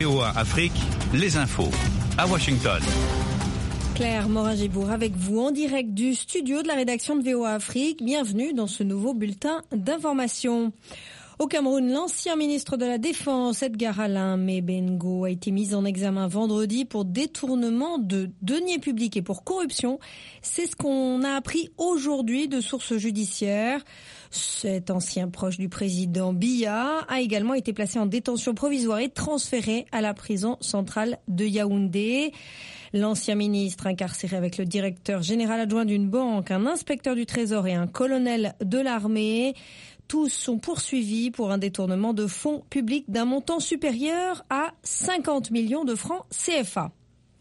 VOA Afrique, les infos à Washington. Claire Morin-Gébour avec vous en direct du studio de la rédaction de VOA Afrique. Bienvenue dans ce nouveau bulletin d'information. Au Cameroun, l'ancien ministre de la Défense, Edgar Alain Mebengo, a été mis en examen vendredi pour détournement de deniers publics et pour corruption. C'est ce qu'on a appris aujourd'hui de sources judiciaires. Cet ancien proche du président Biya a également été placé en détention provisoire et transféré à la prison centrale de Yaoundé. L'ancien ministre incarcéré avec le directeur général adjoint d'une banque, un inspecteur du Trésor et un colonel de l'armée. Tous sont poursuivis pour un détournement de fonds publics d'un montant supérieur à 50 millions de francs CFA.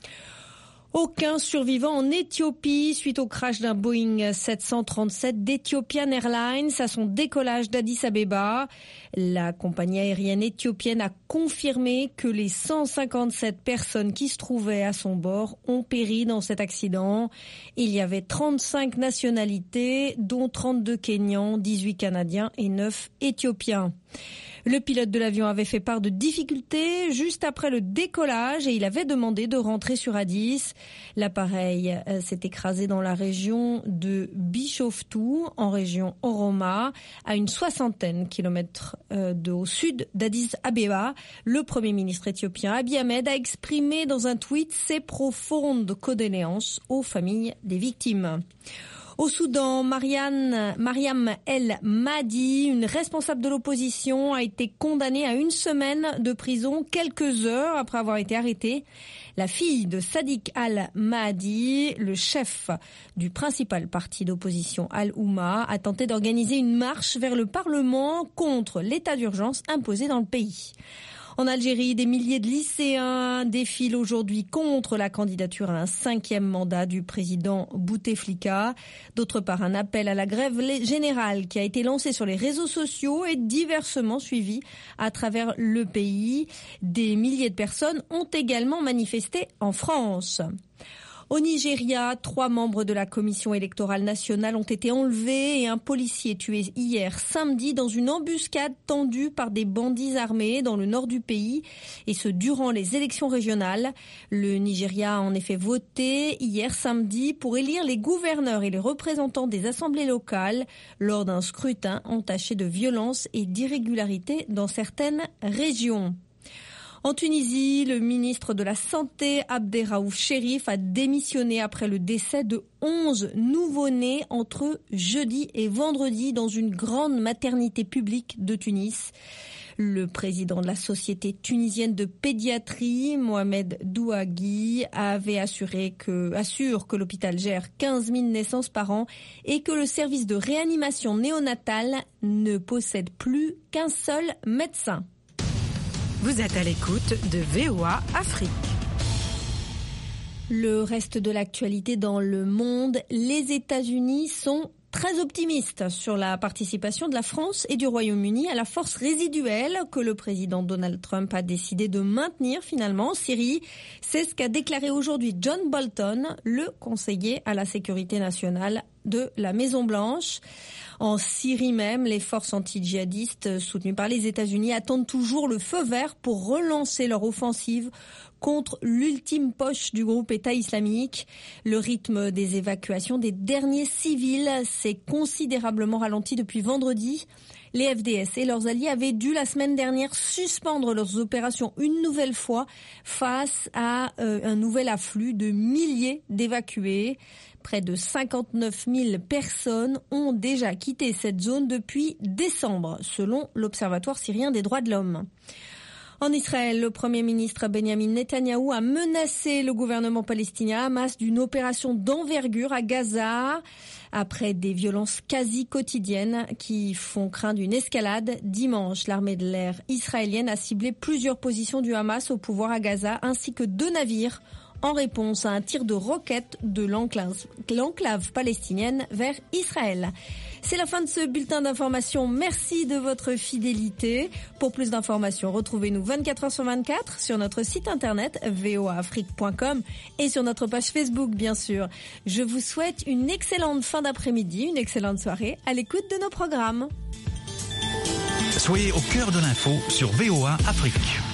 Aucun survivant en Éthiopie suite au crash d'un Boeing 737 d'Ethiopian Airlines à son décollage d'Addis Abeba. La compagnie aérienne éthiopienne a confirmé que les 157 personnes qui se trouvaient à son bord ont péri dans cet accident. Il y avait 35 nationalités, dont 32 Kenyans, 18 Canadiens et 9 Éthiopiens. Le pilote de l'avion avait fait part de difficultés juste après le décollage et il avait demandé de rentrer sur Addis. L'appareil s'est écrasé dans la région de Bishoftu, en région Oroma, à une 60aine kilomètres au sud d'Addis Abeba. Le Premier ministre éthiopien Abiy Ahmed a exprimé dans un tweet ses profondes condoléances aux familles des victimes. Au Soudan, Mariam El Mahdi, une responsable de l'opposition, a été condamnée à 1 semaine de prison quelques heures après avoir été arrêtée. La fille de Sadiq Al-Mahdi, le chef du principal parti d'opposition Al-Oumma, a tenté d'organiser une marche vers le Parlement contre l'état d'urgence imposé dans le pays. En Algérie, des milliers de lycéens défilent aujourd'hui contre la candidature à un 5e mandat du président Bouteflika. D'autre part, un appel à la grève générale qui a été lancé sur les réseaux sociaux est diversement suivi à travers le pays. Des milliers de personnes ont également manifesté en France. Au Nigeria, 3 membres de la commission électorale nationale ont été enlevés et un policier tué hier samedi dans une embuscade tendue par des bandits armés dans le nord du pays, et ce durant les élections régionales. Le Nigeria a en effet voté hier samedi pour élire les gouverneurs et les représentants des assemblées locales lors d'un scrutin entaché de violence et d'irrégularité dans certaines régions. En Tunisie, le ministre de la Santé, Abderraouf Cherif, a démissionné après le décès de 11 nouveau-nés entre jeudi et vendredi dans une grande maternité publique de Tunis. Le président de la Société tunisienne de pédiatrie, Mohamed Douagui, assure que l'hôpital gère 15 000 naissances par an et que le service de réanimation néonatale ne possède plus qu'un seul médecin. Vous êtes à l'écoute de VOA Afrique. Le reste de l'actualité dans le monde, les États-Unis sont très optimistes sur la participation de la France et du Royaume-Uni à la force résiduelle que le président Donald Trump a décidé de maintenir finalement en Syrie. C'est ce qu'a déclaré aujourd'hui John Bolton, le conseiller à la sécurité nationale de la Maison-Blanche. En Syrie même, les forces anti-djihadistes soutenues par les États-Unis attendent toujours le feu vert pour relancer leur offensive contre l'ultime poche du groupe État islamique. Le rythme des évacuations des derniers civils s'est considérablement ralenti depuis vendredi. Les FDS et leurs alliés avaient dû la semaine dernière suspendre leurs opérations une nouvelle fois face à un nouvel afflux de milliers d'évacués. Près de 59 000 personnes ont déjà quitté cette zone depuis décembre, selon l'Observatoire syrien des droits de l'homme. En Israël, le Premier ministre Benjamin Netanyahou a menacé le gouvernement palestinien Hamas d'une opération d'envergure à Gaza après des violences quasi quotidiennes qui font craindre une escalade. Dimanche, l'armée de l'air israélienne a ciblé plusieurs positions du Hamas au pouvoir à Gaza ainsi que 2 navires en réponse à un tir de roquette de l'enclave palestinienne vers Israël. C'est la fin de ce bulletin d'information. Merci de votre fidélité. Pour plus d'informations, retrouvez-nous 24 heures sur 24 sur notre site internet voaafrique.com et sur notre page Facebook, bien sûr. Je vous souhaite une excellente fin d'après-midi, une excellente soirée à l'écoute de nos programmes. Soyez au cœur de l'info sur VOA Afrique.